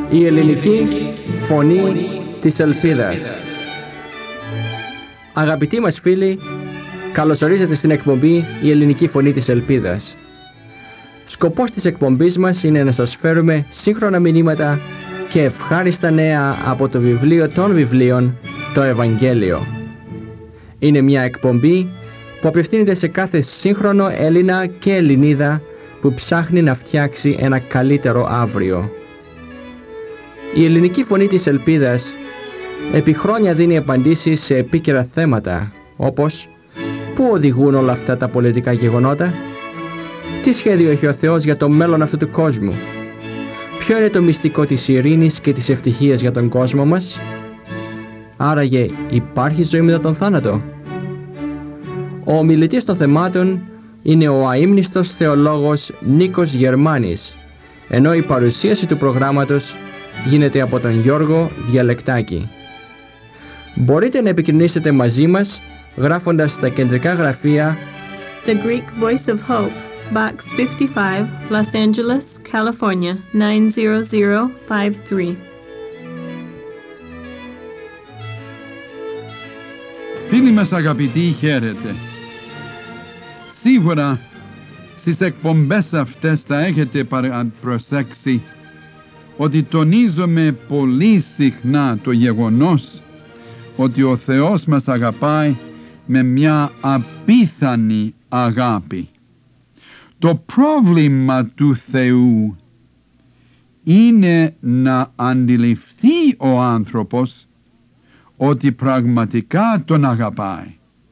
Η ελληνική φωνή της ελπίδας. Αγαπητοί μας φίλοι, καλωσορίζετε στην εκπομπή «Η ελληνική φωνή της ελπίδας». Σκοπός της εκπομπής μας είναι να σας φέρουμε σύγχρονα μηνύματα και ευχάριστα νέα από το βιβλίο των βιβλίων, το Ευαγγέλιο. Είναι μια εκπομπή που απευθύνεται σε κάθε σύγχρονο Έλληνα και Ελληνίδα που ψάχνει να φτιάξει ένα καλύτερο αύριο. Η ελληνική φωνή της ελπίδας επί χρόνια δίνει απαντήσεις σε επίκαιρα θέματα, όπως πού οδηγούν όλα αυτά τα πολιτικά γεγονότα, τι σχέδιο έχει ο Θεός για το μέλλον αυτού του κόσμου, ποιο είναι το μυστικό της ειρήνης και της ευτυχίας για τον κόσμο μας, άραγε υπάρχει ζωή μετά τον θάνατο. Ο ομιλητής των θεμάτων είναι ο αείμνηστος θεολόγος Νίκος Γερμάνης, ενώ η παρουσίαση του προγράμματος γίνεται από τον Γιώργο Διαλεκτάκη. Μπορείτε να επικοινωνήσετε μαζί μας γράφοντας στα κεντρικά γραφεία The Greek Voice of Hope, Box 55, Los Angeles, California, 90053. Φίλοι μας αγαπητοί, χαίρετε. Σίγουρα στις εκπομπές αυτές θα έχετε προσέξει ότι τονίζομαι πολύ συχνά το γεγονός ότι ο Θεός μας αγαπάει με μια απίθανη αγάπη. Το πρόβλημα του Θεού είναι να αντιληφθεί ο άνθρωπος ότι πραγματικά τον αγαπάει.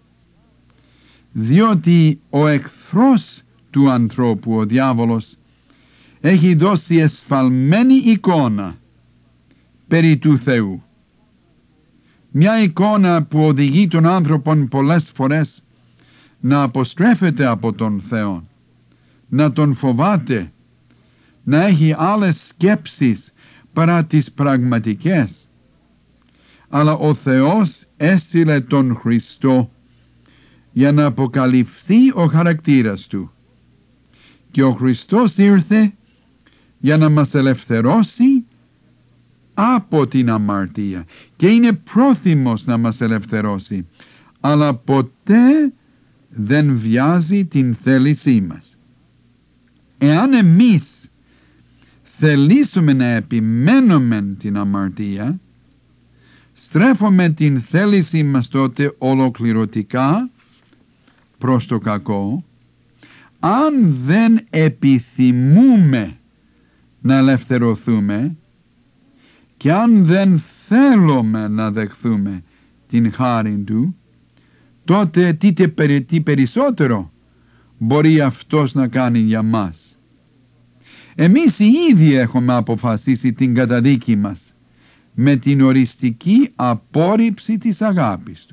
Διότι ο εχθρός του ανθρώπου, ο διάβολος, έχει δώσει εσφαλμένη εικόνα περί του Θεού. Μια εικόνα που οδηγεί τον άνθρωπο πολλές φορές να αποστρέφεται από τον Θεό, να τον φοβάται, να έχει άλλες σκέψεις παρά τις πραγματικές. Αλλά ο Θεός έστειλε τον Χριστό για να αποκαλυφθεί ο χαρακτήρας Του. Και ο Χριστός ήρθε για να μας ελευθερώσει από την αμαρτία. Και είναι πρόθυμος να μας ελευθερώσει. Αλλά ποτέ δεν βιάζει την θέλησή μας. Εάν εμείς θελήσουμε να επιμένουμε την αμαρτία, στρέφουμε την θέλησή μας τότε ολοκληρωτικά προς το κακό. Αν δεν επιθυμούμε να ελευθερωθούμε και αν δεν θέλουμε να δεχθούμε την χάρη Του, τότε τι περισσότερο μπορεί Αυτός να κάνει για μας. Εμείς οι ίδιοι έχουμε αποφασίσει την καταδίκη μας με την οριστική απόρριψη της αγάπης Του.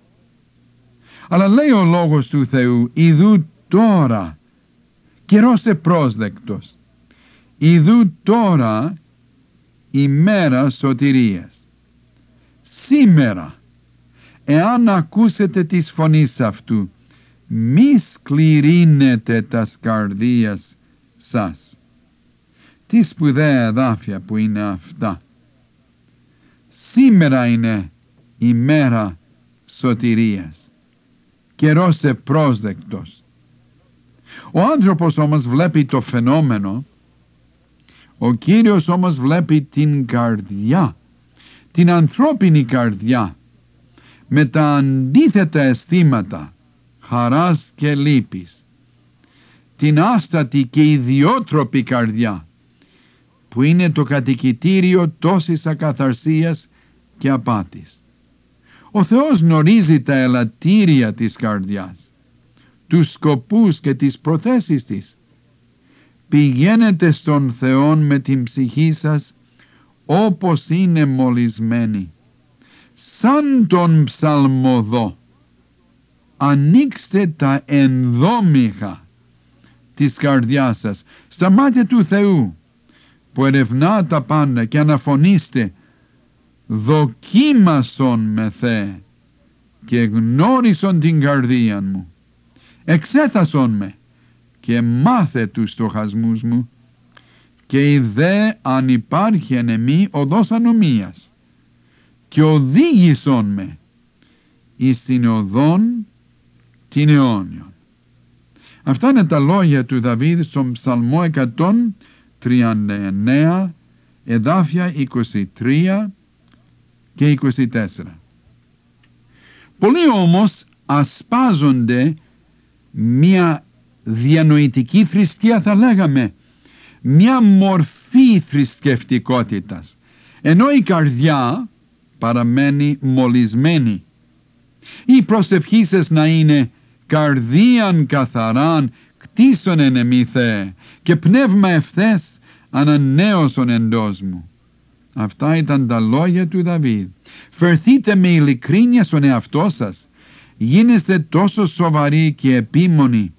Αλλά λέει ο Λόγος του Θεού, ιδού τώρα, καιρός επρόσδεκτος, ιδού τώρα η μέρα σωτηρίας. Σήμερα, εάν ακούσετε της φωνής αυτού, μη σκληρύνετε τας καρδίας σας. Τι σπουδαία εδάφια που είναι αυτά. Σήμερα είναι η μέρα σωτηρίας. Καιρός επρόσδεκτος. Ο άνθρωπος όμως βλέπει το φαινόμενο, ο Κύριος όμως βλέπει την καρδιά, την ανθρώπινη καρδιά, με τα αντίθετα αισθήματα, χαράς και λύπης, την άστατη και ιδιότροπη καρδιά, που είναι το κατοικητήριο τόσης ακαθαρσίας και απάτης. Ο Θεός γνωρίζει τα ελαττήρια της καρδιάς, τους σκοπούς και τις προθέσεις της. Πηγαίνετε στον Θεό με την ψυχή σας όπως είναι μολυσμένη. Σαν τον ψαλμοδό, ανοίξτε τα ενδόμηχα της καρδιάς σας στα μάτια του Θεού που ερευνά τα πάντα και αναφωνήστε, δοκίμασον με Θεέ και γνώρισον την καρδία μου. Εξέθασον με και μάθε τους στοχασμούς μου και ιδέ αν υπάρχει εν εμή οδός ανομίας, και οδήγησον με εις την οδόν την αιώνιον. Αυτά είναι τα λόγια του Δαβίδ στον Ψαλμό 139, εδάφια 23 και 24. Πολλοί όμως ασπάζονται μια διανοητική θρησκεία, θα λέγαμε, μια μορφή θρησκευτικότητας, ενώ η καρδιά παραμένει μολυσμένη. Η προσευχή σας να είναι «Καρδίαν καθαράν κτίσον εν εμή Θεέ και πνεύμα ευθές ανανέωσον εντός μου». Αυτά ήταν τα λόγια του Δαβίδ. Φερθείτε με ειλικρίνεια στον εαυτό σας. Γίνεστε τόσο σοβαροί και επίμονοι,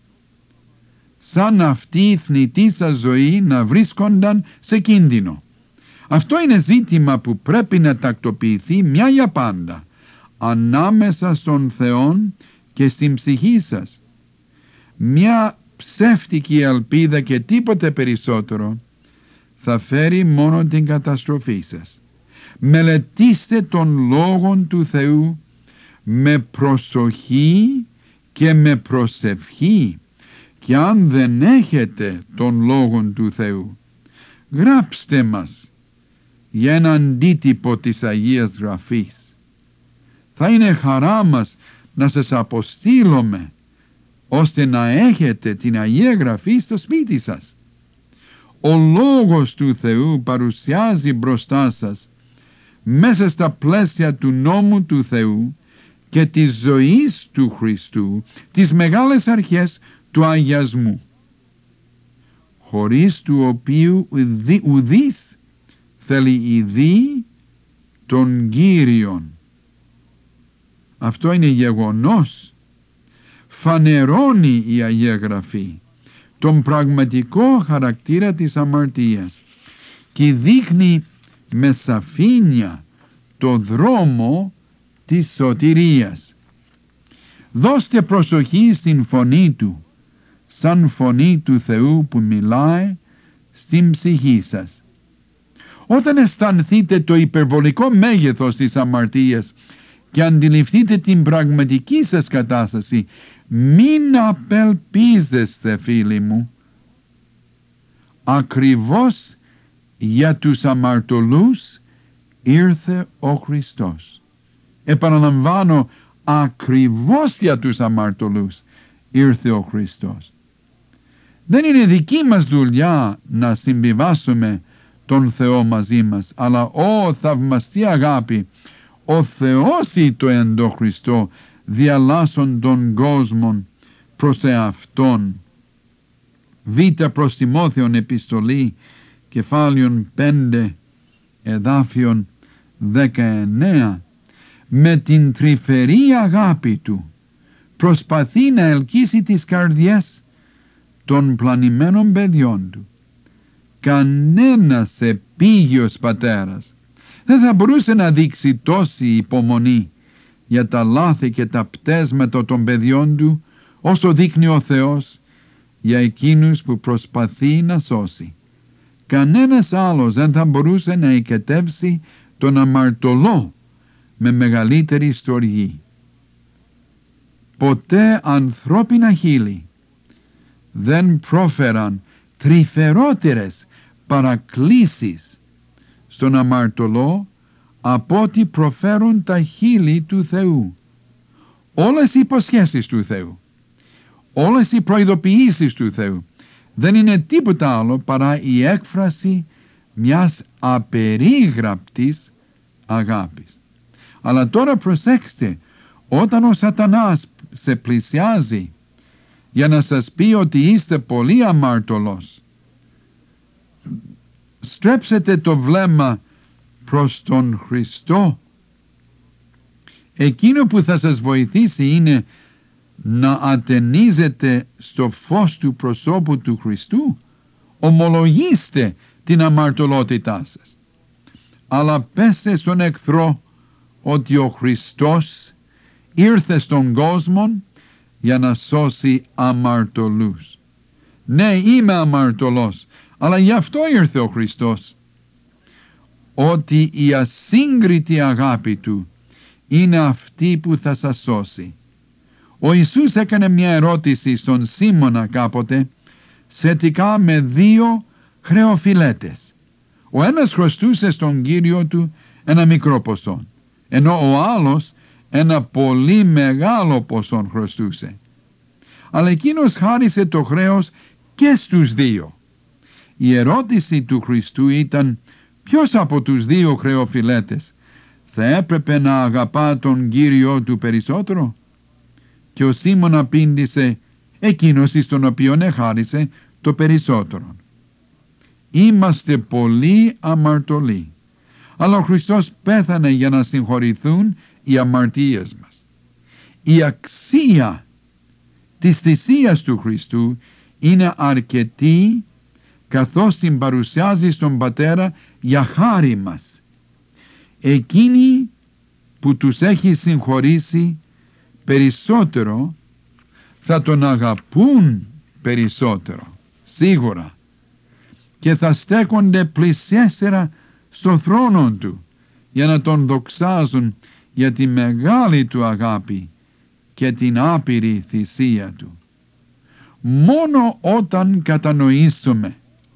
σαν αυτή η θνητή σας ζωή να βρίσκονταν σε κίνδυνο. Αυτό είναι ζήτημα που πρέπει να τακτοποιηθεί μια για πάντα ανάμεσα στον Θεό και στην ψυχή σας. Μια ψεύτικη ελπίδα και τίποτε περισσότερο θα φέρει μόνο την καταστροφή σας. Μελετήστε τον Λόγον του Θεού με προσοχή και με προσευχή, και αν δεν έχετε τον Λόγον του Θεού, γράψτε μας για ένα αντίτυπο της Αγίας Γραφής. Θα είναι χαρά μας να σας αποστείλουμε, ώστε να έχετε την Αγία Γραφή στο σπίτι σας. Ο Λόγος του Θεού παρουσιάζει μπροστά σας, μέσα στα πλαίσια του νόμου του Θεού και της ζωής του Χριστού, τις μεγάλες αρχές του αγιασμού, χωρίς του οποίου ουδής θέλει ειδεί τον Κύριον. Αυτό είναι γεγονός. Φανερώνει η Αγία Γραφή τον πραγματικό χαρακτήρα της αμαρτίας και δείχνει με σαφήνεια το δρόμο της σωτηρίας. Δώστε προσοχή στην φωνή Του, σαν φωνή του Θεού που μιλάει στην ψυχή σας. Όταν αισθανθείτε το υπερβολικό μέγεθος της αμαρτίας και αντιληφθείτε την πραγματική σας κατάσταση, μην απελπίζεστε, φίλοι μου. Ακριβώς για τους αμαρτωλούς ήρθε ο Χριστός. Επαναλαμβάνω, ακριβώς για τους αμαρτωλούς ήρθε ο Χριστός. Δεν είναι δική μας δουλειά να συμβιβάσουμε τον Θεό μαζί μας, αλλά θαυμαστή αγάπη, ο Θεός ήτο εν το Χριστό διαλάσσον τον κόσμο προς εαυτόν. Β' προς Τιμόθεον επιστολή, κεφάλαιον 5, εδάφιον 19, με την τρυφερή αγάπη Του προσπαθεί να ελκύσει τις καρδιές των πλανημένων παιδιών Του. Κανένας επίγειος πατέρας δεν θα μπορούσε να δείξει τόση υπομονή για τα λάθη και τα πτέσματα των παιδιών Του όσο δείχνει ο Θεός για εκείνους που προσπαθεί να σώσει. Κανένας άλλος δεν θα μπορούσε να οικετεύσει τον αμαρτωλό με μεγαλύτερη στοργή. Ποτέ ανθρώπινα χείλη δεν πρόφεραν τρυφερότερες παρακλήσεις στον αμαρτωλό από ό,τι προφέρουν τα χείλη του Θεού. Όλες οι υποσχέσεις του Θεού, όλες οι προειδοποιήσεις του Θεού δεν είναι τίποτα άλλο παρά η έκφραση μιας απερίγραπτης αγάπης. Αλλά τώρα προσέξτε, όταν ο Σατανάς σε πλησιάζει για να σας πει ότι είστε πολύ αμαρτωλός, στρέψετε το βλέμμα προς τον Χριστό. Εκείνο που θα σας βοηθήσει είναι να ατενίζετε στο φως του προσώπου του Χριστού. Ομολογήστε την αμαρτωλότητά σας, αλλά πέστε στον εχθρό ότι ο Χριστός ήρθε στον κόσμο για να σώσει αμαρτωλούς. Ναι, είμαι αμαρτωλός, Αλλά γι' αυτό ήρθε ο Χριστός, ότι η ασύγκριτη αγάπη Του είναι αυτή που θα σας σώσει. Ο Ιησούς έκανε μια ερώτηση στον Σίμωνα κάποτε σχετικά με δύο χρεοφιλέτες. Ο ένας χρωστούσε στον Κύριο του ένα μικρό ποσό, ενώ ο άλλος ένα πολύ μεγάλο ποσό χρωστούσε. Αλλά εκείνος χάρισε το χρέος και στους δύο. Η ερώτηση του Χριστού ήταν ποιος από τους δύο χρεοφιλέτες θα έπρεπε να αγαπά τον Κύριό του περισσότερο. Και ο Σίμων απήντησε εκείνος εις τον οποίον εχάρισε το περισσότερο. Είμαστε πολύ αμαρτωλοί, αλλά ο Χριστός πέθανε για να συγχωρηθούν οι αμαρτίες μας. Η αξία της θυσίας του Χριστού είναι αρκετή, καθώς την παρουσιάζει στον Πατέρα για χάρη μας. Εκείνοι που τους έχει συγχωρήσει περισσότερο θα τον αγαπούν περισσότερο, σίγουρα, και θα στέκονται πλησιέστερα στο θρόνο του για να τον δοξάζουν για τη μεγάλη του αγάπη και την άπειρη θυσία του. Μόνο όταν κατανοήσουμε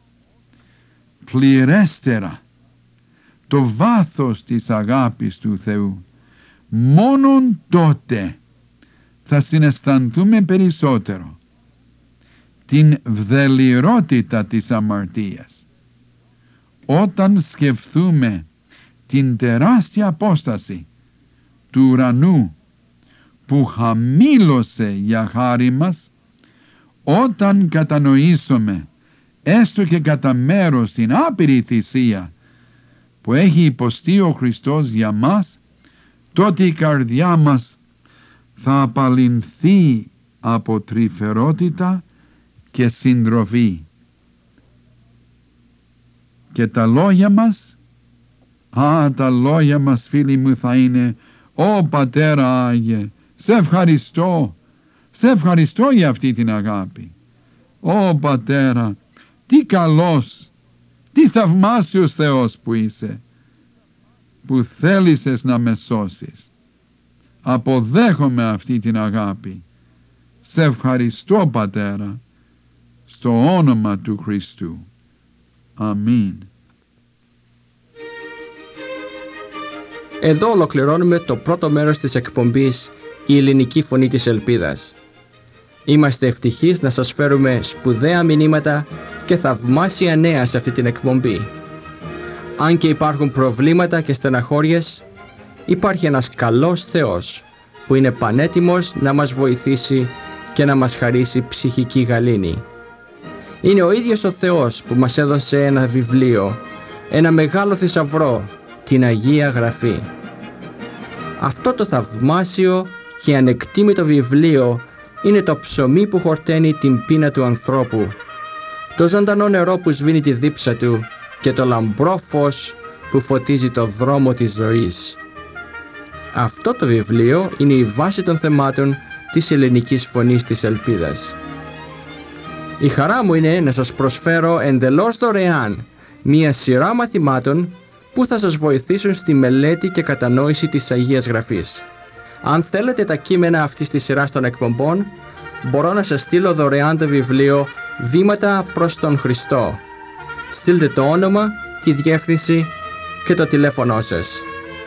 πληρέστερα το βάθος της αγάπης του Θεού, μόνον τότε θα συναισθανθούμε περισσότερο την βδελιρότητα της αμαρτίας. Όταν σκεφτούμε την τεράστια απόσταση του ουρανού που χαμήλωσε για χάρη μας, όταν κατανοήσουμε έστω και κατά μέρος την άπειρη θυσία που έχει υποστεί ο Χριστός για μας, τότε η καρδιά μας θα απαλληλθεί από τρυφερότητα και συντροφή. Και τα λόγια μας, τα λόγια μας, φίλοι μου, θα είναι «Ω Πατέρα Άγιε, σε ευχαριστώ για αυτή την αγάπη. Ω Πατέρα, τι καλός, τι θαυμάσιος Θεός που είσαι, που θέλησες να με σώσεις. Αποδέχομαι αυτή την αγάπη. Σε ευχαριστώ, Πατέρα, στο όνομα του Χριστού. Αμήν». Εδώ ολοκληρώνουμε το πρώτο μέρος της εκπομπής «Η ελληνική φωνή της ελπίδας». Είμαστε ευτυχείς να σας φέρουμε σπουδαία μηνύματα και θαυμάσια νέα σε αυτή την εκπομπή. Αν και υπάρχουν προβλήματα και στεναχώριες, υπάρχει ένας καλός Θεός που είναι πανέτοιμος να μας βοηθήσει και να μας χαρίσει ψυχική γαλήνη. Είναι ο ίδιος ο Θεός που μας έδωσε ένα βιβλίο, ένα μεγάλο θησαυρό, την Αγία Γραφή. Αυτό το θαυμάσιο και ανεκτήμητο βιβλίο είναι το ψωμί που χορταίνει την πείνα του ανθρώπου, το ζωντανό νερό που σβήνει τη δίψα του και το λαμπρό φως που φωτίζει το δρόμο της ζωής. Αυτό το βιβλίο είναι η βάση των θεμάτων της ελληνικής φωνής της ελπίδας. Η χαρά μου είναι να σας προσφέρω εντελώς δωρεάν μία σειρά μαθημάτων που θα σας βοηθήσουν στη μελέτη και κατανόηση της Αγίας Γραφής. Αν θέλετε τα κείμενα αυτής της σειράς των εκπομπών, μπορώ να σας στείλω δωρεάν το βιβλίο «Βήματα προς τον Χριστό». Στείλτε το όνομα, τη διεύθυνση και το τηλέφωνό σας.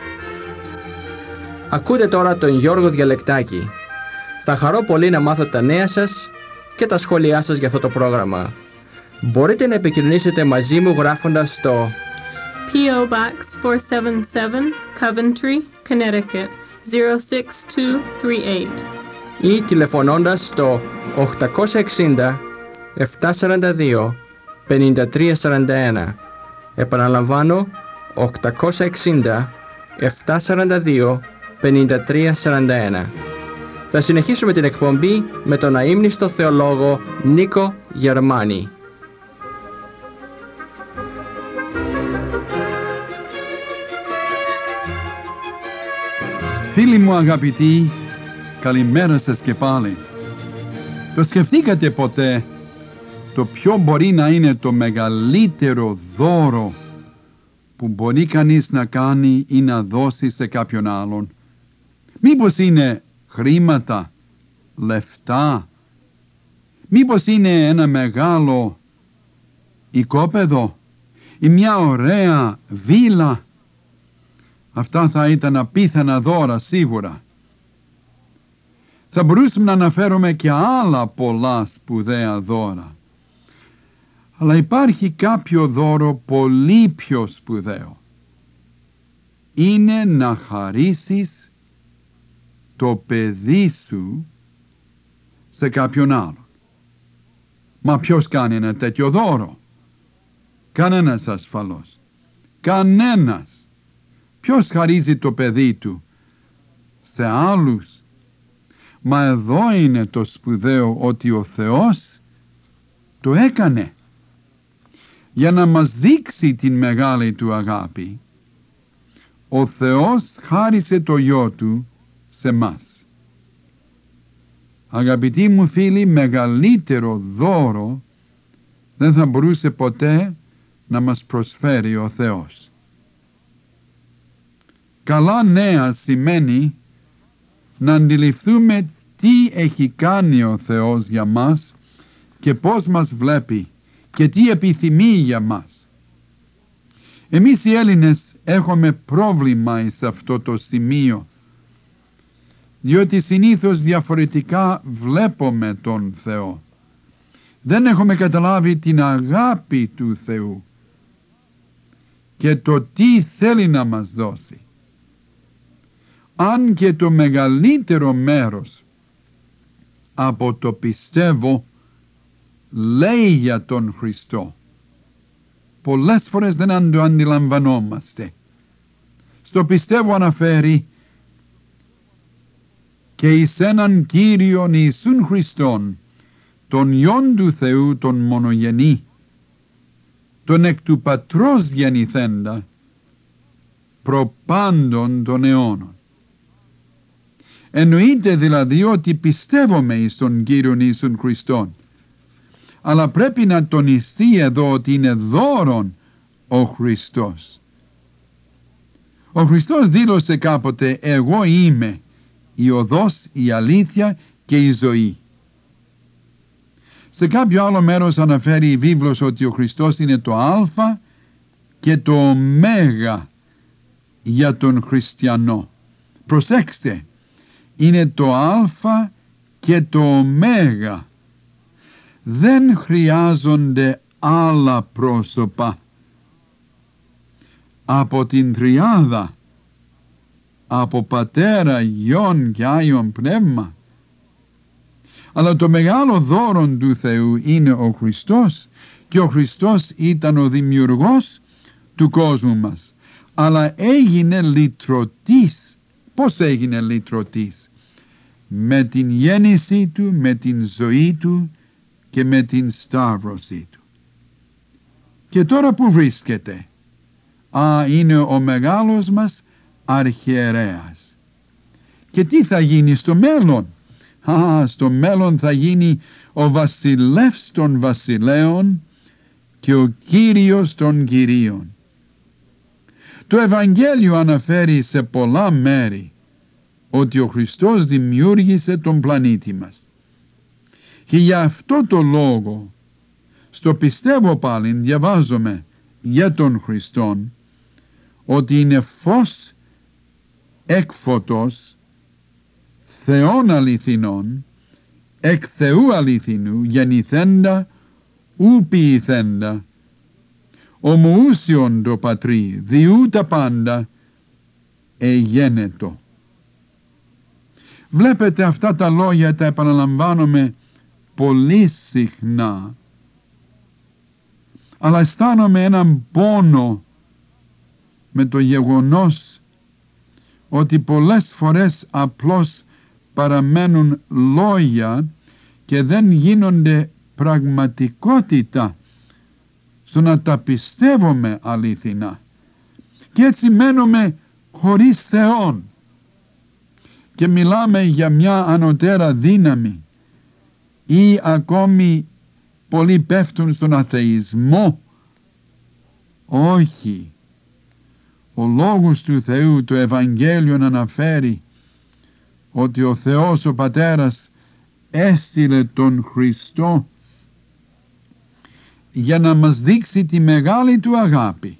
Ακούτε τώρα τον Γιώργο Διαλεκτάκη. Θα χαρώ πολύ να μάθω τα νέα σας και τα σχόλιά σας για αυτό το πρόγραμμα. Μπορείτε να επικοινωνήσετε μαζί μου γράφοντας στο P.O. Box 477, Coventry, Connecticut 06238 ή τηλεφωνώντας στο 860 742 5341. Επαναλαμβάνω, 860 742 5341. Θα συνεχίσουμε την εκπομπή με τον αείμνηστο θεολόγο Νίκο Γερμάνη. Φίλοι μου αγαπητοί, καλημέρα σας και πάλι. Το σκεφτήκατε ποτέ το ποιο μπορεί να είναι το μεγαλύτερο δώρο που μπορεί κανείς να κάνει ή να δώσει σε κάποιον άλλον. Μήπως είναι χρήματα, λεφτά, μήπως είναι ένα μεγάλο οικόπεδο ή μια ωραία βίλα. Αυτά θα ήταν απίθανα δώρα σίγουρα. Θα μπορούσαμε να αναφέρουμε και άλλα πολλά σπουδαία δώρα. Αλλά υπάρχει κάποιο δώρο πολύ πιο σπουδαίο. Είναι να χαρίσεις το παιδί σου σε κάποιον άλλον. Μα ποιος κάνει ένα τέτοιο δώρο? Κανένας ασφαλώς. Κανένας. Ποιος χαρίζει το παιδί του σε άλλους? Μα εδώ είναι το σπουδαίο, ότι ο Θεός το έκανε για να μας δείξει την μεγάλη του αγάπη. Ο Θεός χάρισε το Υιό Του σε μας. Αγαπητοί μου φίλοι, μεγαλύτερο δώρο δεν θα μπορούσε ποτέ να μας προσφέρει ο Θεός. Καλά νέα σημαίνει να αντιληφθούμε τι έχει κάνει ο Θεός για μας και πώς μας βλέπει και τι επιθυμεί για μας. Εμείς οι Έλληνες έχουμε πρόβλημα σε αυτό το σημείο, διότι συνήθως διαφορετικά βλέπουμε τον Θεό. Δεν έχουμε καταλάβει την αγάπη του Θεού και το τι θέλει να μας δώσει. Αν και το μεγαλύτερο μέρος από το πιστεύω λέει για τον Χριστό, πολλές φορές δεν το αντιλαμβανόμαστε. Στο πιστεύω αναφέρει και εις έναν Κύριον Ιησούν Χριστόν, τον Υιόν του Θεού τον μονογενή, τον εκ του Πατρός γεννηθέντα, προπάντων των αιώνων. Εννοείται δηλαδή ότι πιστεύουμε εις τον Κύριον Ιησούν Χριστόν, αλλά πρέπει να τονιστεί εδώ ότι είναι δώρον ο Χριστός. Ο Χριστός δήλωσε κάποτε «Εγώ είμαι η οδός, η αλήθεια και η ζωή». Σε κάποιο άλλο μέρος αναφέρει η βίβλος ότι ο Χριστός είναι το Α και το Ω για τον χριστιανό. Προσέξτε, είναι το Α και το Ω. Δεν χρειάζονται άλλα πρόσωπα από την τριάδα, από Πατέρα, Υιόν και Άγιον Πνεύμα. Αλλά το μεγάλο δώρο του Θεού είναι ο Χριστός και ο Χριστός ήταν ο δημιουργός του κόσμου μας. Αλλά έγινε λυτρωτής. Πώς έγινε λυτρωτής? Με την γέννησή του, με την ζωή του και με την σταύρωσή του. Και τώρα που βρίσκεται? Είναι ο μεγάλος μας αρχιερέας. Και τι θα γίνει στο μέλλον? Στο μέλλον θα γίνει ο βασιλεύς των βασιλέων και ο Κύριος των Κυρίων. Το Ευαγγέλιο αναφέρει σε πολλά μέρη ότι ο Χριστός δημιούργησε τον πλανήτη μας. Και για αυτό το λόγο, στο πιστεύω πάλι διαβάζουμε για τον Χριστόν ότι είναι φως εκ φωτός, Θεόν αληθινών, εκ Θεού αληθινού, γεννηθέντα, ου ποιηθέντα, ομοούσιον το πατρί, διού τα πάντα, εγένετο. Βλέπετε, αυτά τα λόγια τα επαναλαμβάνομαι πολύ συχνά, αλλά αισθάνομαι έναν πόνο με το γεγονός ότι πολλές φορές απλώς παραμένουν λόγια και δεν γίνονται πραγματικότητα στο να τα πιστεύουμε αληθινά. Και έτσι μένουμε χωρίς Θεόν και μιλάμε για μια ανωτέρα δύναμη ή ακόμη πολλοί πέφτουν στον αθεισμό. Όχι. Ο Λόγος του Θεού, το Ευαγγέλιο αναφέρει ότι ο Θεός ο Πατέρας έστειλε τον Χριστό για να μας δείξει τη μεγάλη του αγάπη.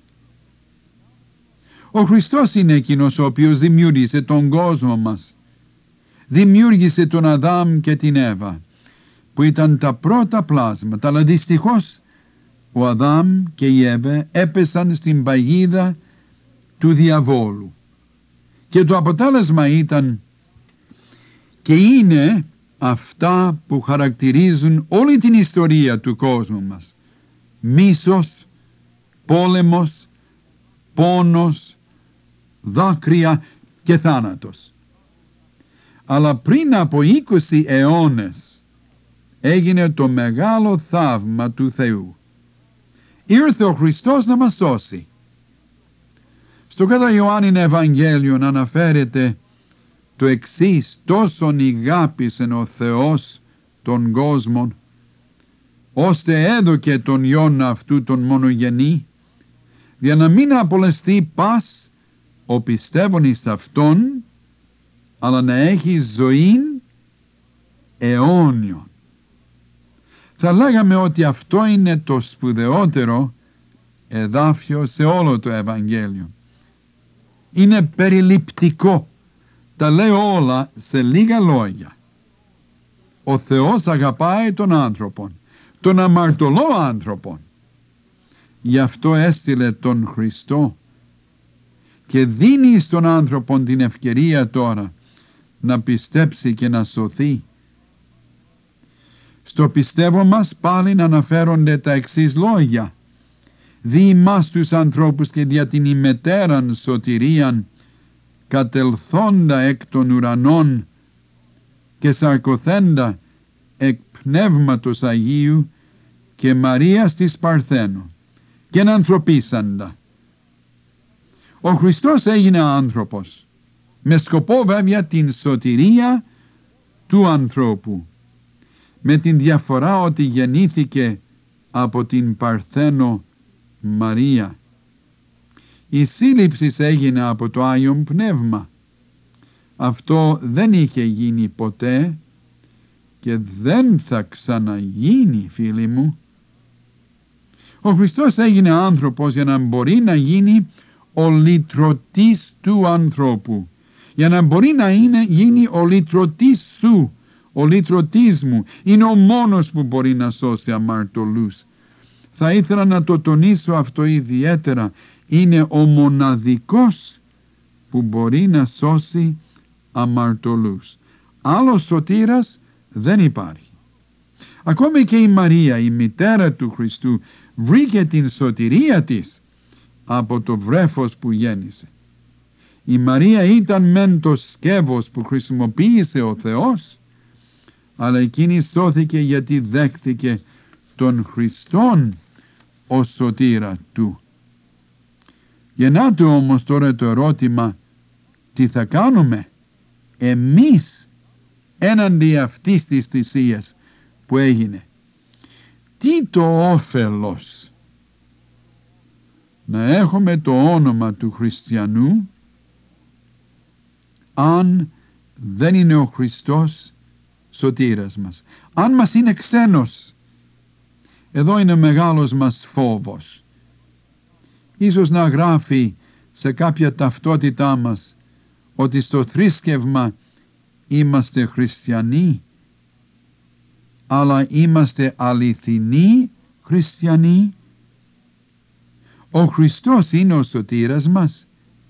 Ο Χριστός είναι εκείνος ο οποίος δημιούργησε τον κόσμο μας. Δημιούργησε τον Αδάμ και την Εύα, που ήταν τα πρώτα πλάσματα, αλλά δυστυχώς ο Αδάμ και η Εύα έπεσαν στην παγίδα του διαβόλου. Και το αποτέλεσμα ήταν και είναι αυτά που χαρακτηρίζουν όλη την ιστορία του κόσμου μας. Μίσος, πόλεμος, πόνος, δάκρυα και θάνατος. Αλλά πριν από 20 αιώνες έγινε το μεγάλο θαύμα του Θεού. Ήρθε ο Χριστός να μας σώσει. Στο κατά Ιωάννην Ευαγγέλιο αναφέρεται το εξής: τόσον ηγάπησε ο Θεός τον κόσμον, ώστε έδωκε τον Υιόν αυτού τον μονογενή, για να μην απολεστεί πας ο πιστεύων εις αυτόν, αλλά να έχει ζωήν αιώνιον. Θα λέγαμε ότι αυτό είναι το σπουδαιότερο εδάφιο σε όλο το Ευαγγέλιο. Είναι περιληπτικό. Τα λέει όλα σε λίγα λόγια. Ο Θεός αγαπάει τον άνθρωπον, τον αμαρτωλό άνθρωπον. Γι' αυτό έστειλε τον Χριστό και δίνει στον άνθρωπον την ευκαιρία τώρα να πιστέψει και να σωθεί. Στο πιστεύω μας πάλι αναφέρονται τα εξής λόγια: «Δι' ημάς τους ανθρώπους και δια την ημετέραν σωτηρίαν, κατελθόντα εκ των ουρανών και σαρκωθέντα εκ Πνεύματος Αγίου και Μαρίας της Παρθένου και ανθρωπίσαντα». Ο Χριστός έγινε άνθρωπος, με σκοπό βέβαια την σωτηρία του ανθρώπου, με την διαφορά ότι γεννήθηκε από την Παρθένο Μαρία. Η σύλληψη έγινε από το Άγιον Πνεύμα. Αυτό δεν είχε γίνει ποτέ και δεν θα ξαναγίνει, φίλοι μου. Ο Χριστός έγινε άνθρωπος για να μπορεί να γίνει ο λυτρωτής του ανθρώπου, για να μπορεί να γίνει ο λυτρωτής σου, ο λυτρωτής μου. Είναι ο μόνος που μπορεί να σώσει αμαρτωλούς. Θα ήθελα να το τονίσω αυτό ιδιαίτερα. Είναι ο μοναδικός που μπορεί να σώσει αμαρτωλούς. Άλλος σωτήρας δεν υπάρχει. Ακόμη και η Μαρία, η μητέρα του Χριστού, βρήκε την σωτηρία της από το βρέφος που γέννησε. Η Μαρία ήταν μεν το σκεύος που χρησιμοποίησε ο Θεός, αλλά εκείνη σώθηκε γιατί δέχθηκε τον Χριστόν ως σωτήρα του. Γεννάται όμως τώρα το ερώτημα: τι θα κάνουμε εμείς έναντι αυτής της θυσίας που έγινε? Τι το όφελος να έχουμε το όνομα του χριστιανού αν δεν είναι ο Χριστός σωτήρας μας, αν μας είναι ξένος? Εδώ είναι μεγάλος μας φόβος. Ίσως να γράφει σε κάποια ταυτότητά μας ότι στο θρήσκευμα είμαστε χριστιανοί, αλλά είμαστε αληθινοί χριστιανοί? Ο Χριστός είναι ο σωτήρας μας.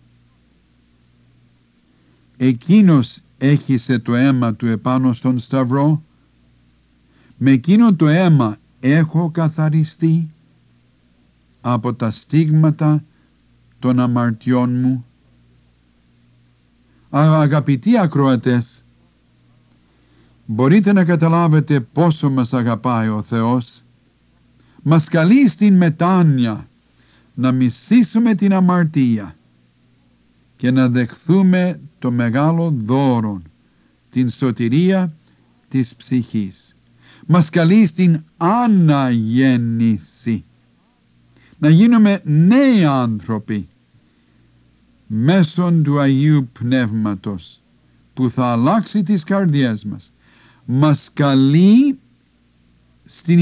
Εκείνος έχισε το αίμα του επάνω στον Σταυρό. Με εκείνο το αίμα έχω καθαριστεί από τα στίγματα των αμαρτιών μου. Αγαπητοί ακροατές, μπορείτε να καταλάβετε πόσο μας αγαπάει ο Θεός. Μας καλεί στην μετάνοια, να μισήσουμε την αμαρτία και να δεχθούμε το μεγάλο δώρο, την σωτηρία της ψυχής. μας καλεί στην αναγέννηση. Να γίνουμε νέοι άνθρωποι μέσω του Αγίου Πνεύματος που θα αλλάξει τις καρδιές μας. Μας καλεί στην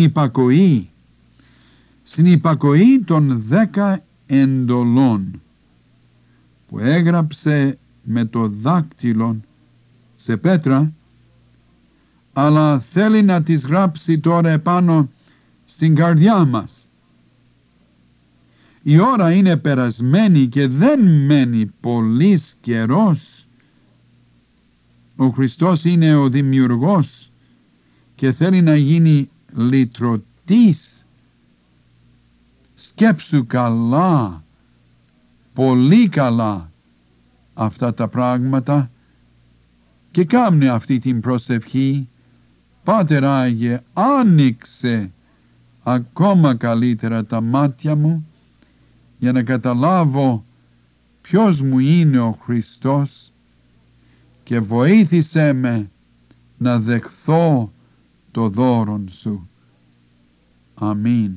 υπακοή των 10 εντολών που έγραψε με το δάκτυλο σε πέτρα, αλλά θέλει να τις γράψει τώρα επάνω στην καρδιά μας. Η ώρα είναι περασμένη και δεν μένει πολύς καιρός. Ο Χριστός είναι ο δημιουργός και θέλει να γίνει λυτρωτής. Σκέψου καλά, πολύ καλά αυτά τα πράγματα και κάμνε αυτή την προσευχή. Πάτερ Άγιε, άνοιξε ακόμα καλύτερα τα μάτια μου για να καταλάβω ποιος μου είναι ο Χριστός και βοήθησέ με να δεχθώ το δώρον σου. Αμήν.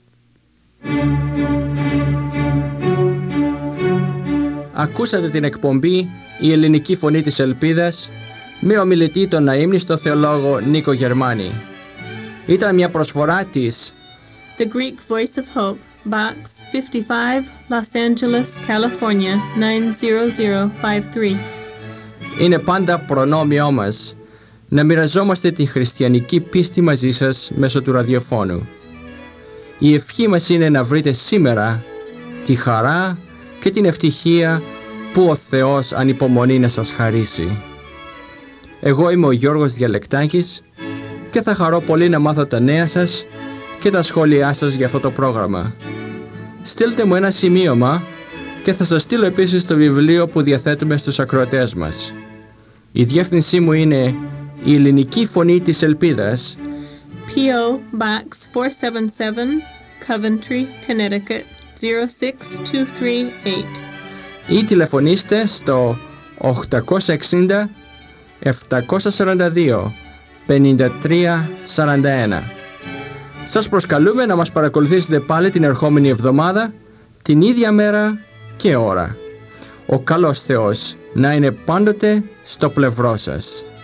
Ακούσατε την εκπομπή «Η ελληνική φωνή της ελπίδας» με ομιλητή τον αείμνηστο θεολόγο Νίκο Γερμάνη. Ήταν μια προσφορά της The Greek Voice of Hope, Box 55, Los Angeles, California 90053. Είναι πάντα προνόμιό μας να μοιραζόμαστε την χριστιανική πίστη μαζί σας μέσω του ραδιοφώνου. Η ευχή μας είναι να βρείτε σήμερα τη χαρά και την ευτυχία που ο Θεός ανυπομονεί να σας χαρίσει. Εγώ είμαι ο Γιώργος Διαλεκτάκης και θα χαρώ πολύ να μάθω τα νέα σας και τα σχόλιά σας για αυτό το πρόγραμμα. Στείλτε μου ένα σημείωμα και θα σας στείλω επίσης το βιβλίο που διαθέτουμε στους ακροατές μας. Η διεύθυνσή μου είναι η Ελληνική Φωνή της Ελπίδας, P.O. Box 477, Coventry, Connecticut 06238. ή τηλεφωνήστε στο 860 742 5341. Σας προσκαλούμε να μας παρακολουθήσετε πάλι την ερχόμενη εβδομάδα, την ίδια μέρα και ώρα. Ο καλός Θεός να είναι πάντοτε στο πλευρό σας.